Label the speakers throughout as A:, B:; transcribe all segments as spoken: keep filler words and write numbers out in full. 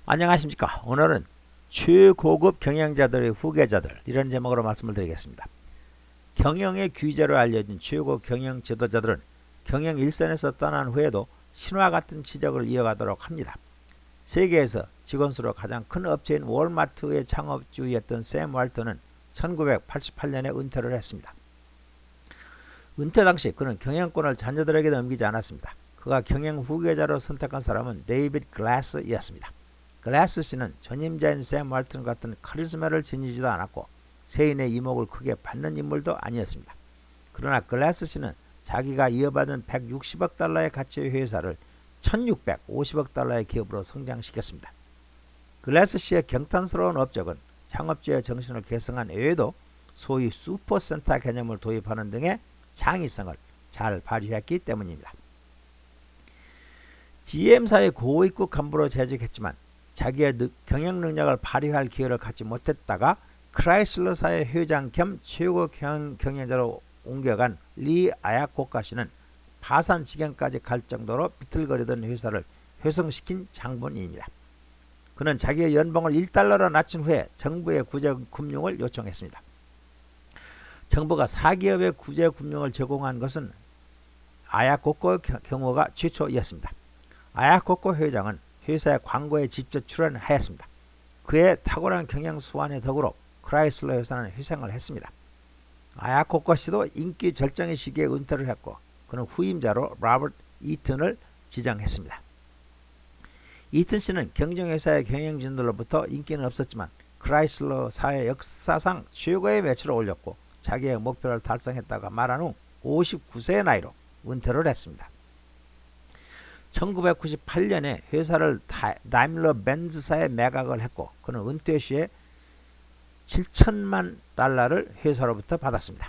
A: 안녕하십니까. 오늘은 최고급 경영자들의 후계자들 이런 제목으로 말씀을 드리겠습니다. 경영의 귀재로 알려진 최고 경영 지도자들은 경영 일선에서 떠난 후에도 신화 같은 치적을 이어가도록 합니다. 세계에서 직원 수로 가장 큰 업체인 월마트의 창업주였던 샘 월터는 천구백팔십팔 년에 은퇴를 했습니다. 은퇴 당시 그는 경영권을 자녀들에게 넘기지 않았습니다. 그가 경영 후계자로 선택한 사람은 데이빗 글래스였습니다. 글래스 씨는 전임자인 샘 월튼 같은 카리스마를 지니지도 않았고 세인의 이목을 크게 받는 인물도 아니었습니다. 그러나 글래스 씨는 자기가 이어받은 백육십억 달러의 가치의 회사를 천육백오십억 달러의 기업으로 성장시켰습니다. 글래스 씨의 경탄스러운 업적은 창업주의 정신을 계승한 외에도 소위 슈퍼센터 개념을 도입하는 등의 창의성을 잘 발휘했기 때문입니다. 지엠사의 고위급 간부로 재직했지만 자기의 경영 능력을 발휘할 기회를 갖지 못했다가 크라이슬러사의 회장 겸 최고 경, 경영자로 옮겨간 리 아야코카 씨는 파산 지경까지 갈 정도로 비틀거리던 회사를 회성시킨 장본인입니다. 그는 자기의 연봉을 일 달러로 낮춘 후에 정부의 구제금융을 요청했습니다. 정부가 사기업의 구제금융을 제공한 것은 아야코코의 경우가 최초였습니다. 아야코코 회장은 회사의 광고에 직접 출연하였습니다. 그의 탁월한 경영 수완의 덕으로 크라이슬러 회사는 회생을 했습니다. 아야코코 씨도 인기 절정의 시기에 은퇴를 했고 그는 후임자로 로버트 이튼을 지정했습니다. 이튼 씨는 경쟁회사의 경영진들로부터 인기는 없었지만 크라이슬러 사의 역사상 최고의 매출을 올렸고 자기의 목표를 달성했다가 말한 후 오십구 세의 나이로 은퇴를 했습니다. 천구백구십팔 년에 회사를 다임러 벤츠사에 매각을 했고 그는 은퇴 시에 칠천만 달러를 회사로부터 받았습니다.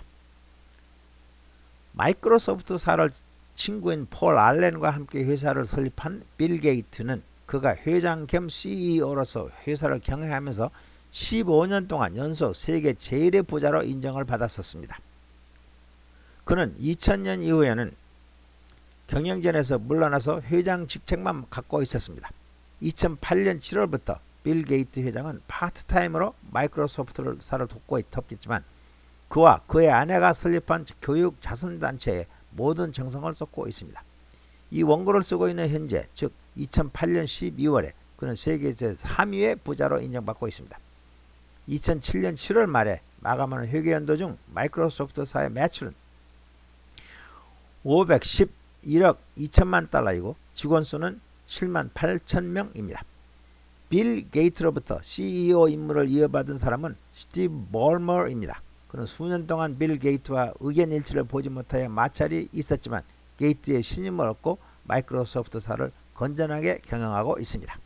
A: 마이크로소프트사를 친구인 폴 알렌과 함께 회사를 설립한 빌 게이트는 그가 회장 겸 씨이오로서 회사를 경영하면서 십오 년 동안 연속 세계 제일의 부자로 인정을 받았었습니다. 그는 이천 년 이후에는 경영진에서 물러나서 회장 직책만 갖고 있었습니다. 이천팔 년 칠월부터 빌 게이트 회장은 파트타임으로 마이크로소프트사를 돕고 있었지만 그와 그의 아내가 설립한 교육 자선단체에 모든 정성을 쏟고 있습니다. 이 원고를 쓰고 있는 현재 즉 이천팔 년 십이월에 그는 세계에서 삼 위의 부자로 인정받고 있습니다. 이천칠 년 칠월 말에 마감하는 회계연도 중 마이크로소프트사의 매출은 오백십일억 이천만 달러이고 직원 수는 칠만 팔천 명입니다. 빌 게이트로부터 씨이오 임무를 이어받은 사람은 스티브 볼머입니다. 그는 수년 동안 빌 게이트와 의견 일치를 보지 못하여 마찰이 있었지만 게이트의 신임을 얻고 마이크로소프트사를 건전하게 경영하고 있습니다.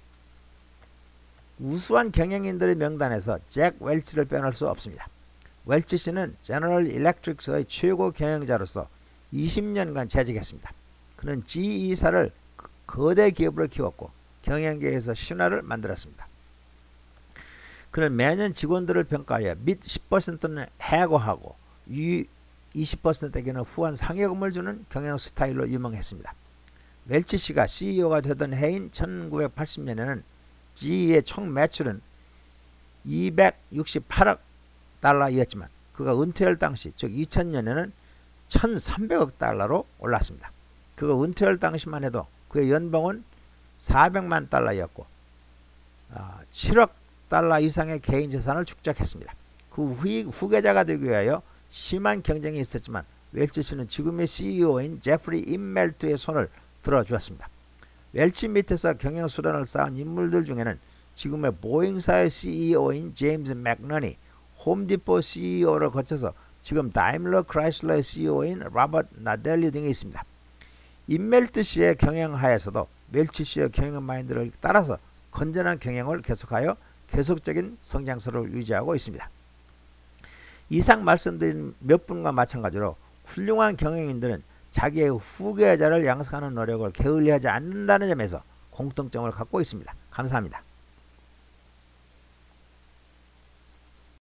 A: 우수한 경영인들의 명단에서 잭 웰치를 빼놓을 수 없습니다. 웰치 씨는 제너럴 일렉트릭스의 최고 경영자로서 이십 년간 재직했습니다. 그는 지이사를 거대 기업으로 키웠고 경영계에서 신화를 만들었습니다. 그는 매년 직원들을 평가하여 밑 십 퍼센트는 해고하고 위 이십 퍼센트에게는 후한 상여금을 주는 경영 스타일로 유명했습니다. 웰치 씨가 씨이오가 되던 해인 천구백팔십 년에는 지이의 총 매출은 이백육십팔억 달러였지만 그가 은퇴할 당시 즉 이천 년에는 천삼백억 달러로 올랐습니다. 그가 은퇴할 당시만 해도 그의 연봉은 사백만 달러였고 어, 칠억 달러 이상의 개인 재산을 축적했습니다. 그 후, 후계자가 되기 위하여 심한 경쟁이 있었지만 웰치 씨는 지금의 씨이오인 제프리 임멜트의 손을 들어주었습니다. 웰치 밑에서 경영 수련을 쌓은 인물들 중에는 지금의 보잉사의 씨이오인 제임스 맥너니, 홈디포 씨이오를 거쳐서 지금 다임러 크라이슬러의 씨이오인 로버트 나델리 등이 있습니다. 임멜트 씨의 경영 하에서도 웰치 씨의 경영 마인드를 따라서 건전한 경영을 계속하여 계속적인 성장세를 유지하고 있습니다. 이상 말씀드린 몇 분과 마찬가지로 훌륭한 경영인들은 자기의 후계자를 양성하는 노력을 게을리하지 않는다는 점에서 공통점을 갖고 있습니다. 감사합니다.